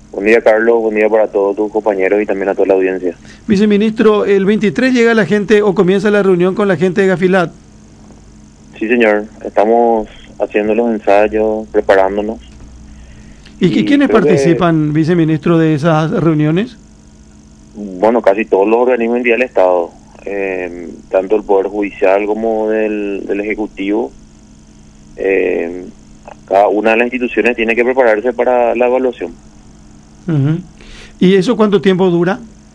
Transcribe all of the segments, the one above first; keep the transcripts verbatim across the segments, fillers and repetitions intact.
Buen día, Carlos, buen día para todos tus compañeros y también a toda la audiencia. Viceministro, el veintitrés llega la gente o comienza la reunión con la gente de Gafilat. Sí, señor, estamos haciendo los ensayos, preparándonos. ¿Y, ¿Y quiénes participan, que, viceministro, de esas reuniones? Bueno, casi todos los organismos del Estado, eh, tanto el Poder Judicial como del, del Ejecutivo. Eh, cada una de las instituciones tiene que prepararse para la evaluación. Uh-huh. ¿Y eso cuánto tiempo dura?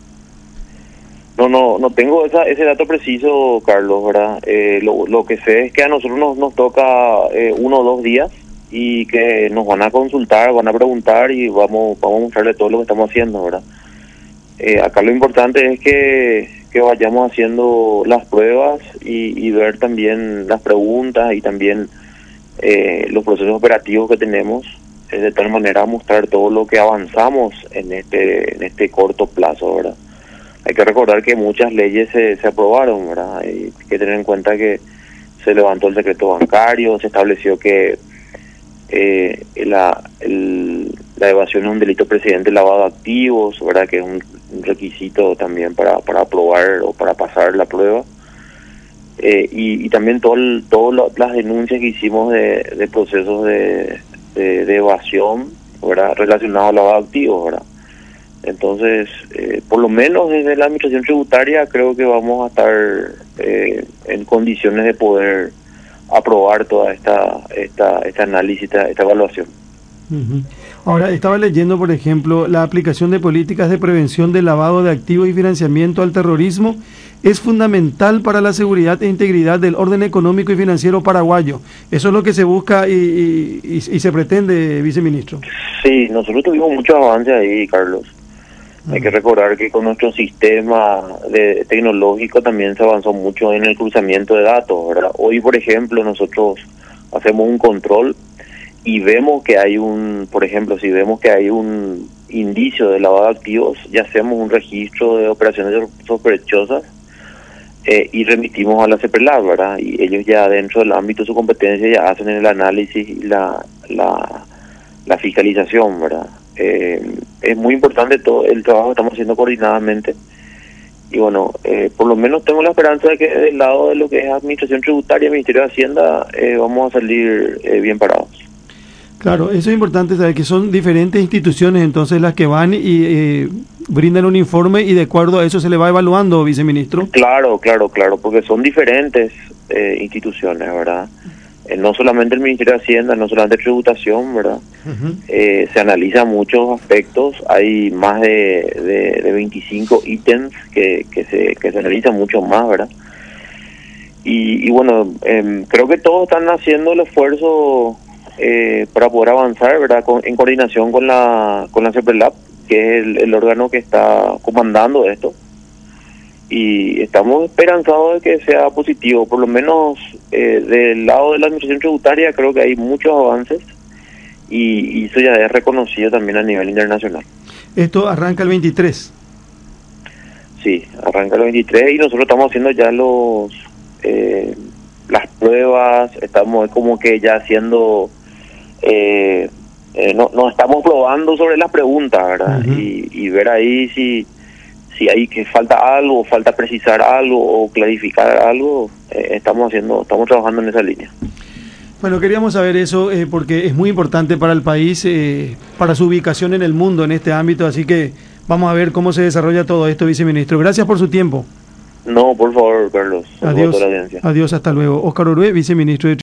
No, no, no tengo esa, ese dato preciso, Carlos, ¿verdad? Eh, lo, lo que sé es que a nosotros nos, nos toca eh, uno o dos días y que nos van a consultar, van a preguntar y vamos, vamos a mostrarle todo lo que estamos haciendo, ¿verdad? Eh, acá lo importante es que, que vayamos haciendo las pruebas y, y ver también las preguntas y también eh, los procesos operativos que tenemos, eh, de tal manera mostrar todo lo que avanzamos en este, en este corto plazo, ¿verdad? Hay que recordar que muchas leyes se, se aprobaron, ¿verdad? Hay que tener en cuenta que se levantó el secreto bancario, se estableció que eh, la, el, la evasión es un delito precedente, el lavado de activos, ¿verdad? Que es un, un requisito también para, para aprobar o para pasar la prueba. Eh, y, y también todas todo las denuncias que hicimos de, de procesos de, de, de evasión, ¿verdad? Relacionados al lavado de activos, ¿verdad? Entonces, eh, por lo menos desde la administración tributaria creo que vamos a estar eh, en condiciones de poder aprobar toda esta esta este análisis, esta, esta evaluación. Uh-huh. Ahora, estaba leyendo, por ejemplo, la aplicación de políticas de prevención del lavado de activos y financiamiento al terrorismo es fundamental para la seguridad e integridad del orden económico y financiero paraguayo. Eso es lo que se busca y, y, y, y se pretende, viceministro. Sí, nosotros tuvimos muchos avances ahí, Carlos. Hay que recordar que con nuestro sistema de, tecnológico también se avanzó mucho en el cruzamiento de datos, ¿verdad? Hoy, por ejemplo, nosotros hacemos un control y vemos que hay un, por ejemplo, si vemos que hay un indicio de lavado de activos, ya hacemos un registro de operaciones sospechosas eh, y remitimos a la CEPRELAB, ¿verdad? Y ellos ya dentro del ámbito de su competencia ya hacen el análisis y la, la, la fiscalización, ¿verdad? Eh, es muy importante todo el trabajo que estamos haciendo coordinadamente y bueno, eh, por lo menos tengo la esperanza de que del lado de lo que es administración tributaria y Ministerio de Hacienda eh, vamos a salir eh, bien parados. Claro, eso es importante saber que son diferentes instituciones entonces las que van y eh, brindan un informe y de acuerdo a eso se le va evaluando, viceministro. Claro, claro, claro, porque son diferentes eh, instituciones, ¿verdad? Eh, no solamente el Ministerio de Hacienda, no solamente tributación, ¿verdad? Uh-huh. Eh, se analizan muchos aspectos, hay más de, de, de veinticinco ítems que, que, se, que se analizan mucho más, ¿verdad? Y, y bueno, eh, creo que todos están haciendo el esfuerzo eh, para poder avanzar, ¿verdad? Con, en coordinación con la con la CEPRELAB, que es el, el órgano que está comandando esto. Y estamos esperanzados de que sea positivo, por lo menos eh, del lado de la administración tributaria creo que hay muchos avances y, y eso ya es reconocido también a nivel internacional. ¿Esto arranca el veintitrés? Sí, arranca el veintitrés y nosotros estamos haciendo ya los eh, las pruebas, estamos como que ya haciendo, eh, eh, no, no estamos probando sobre las preguntas, ¿verdad? Uh-huh. y, y ver ahí si si hay que falta algo, falta precisar algo o clarificar algo, eh, estamos haciendo, estamos trabajando en esa línea. Bueno, queríamos saber eso eh, porque es muy importante para el país, eh, para su ubicación en el mundo en este ámbito, así que vamos a ver cómo se desarrolla todo esto, viceministro. Gracias por su tiempo. No, por favor, Carlos. Adiós. Adiós, hasta luego. Óscar Orue, viceministro de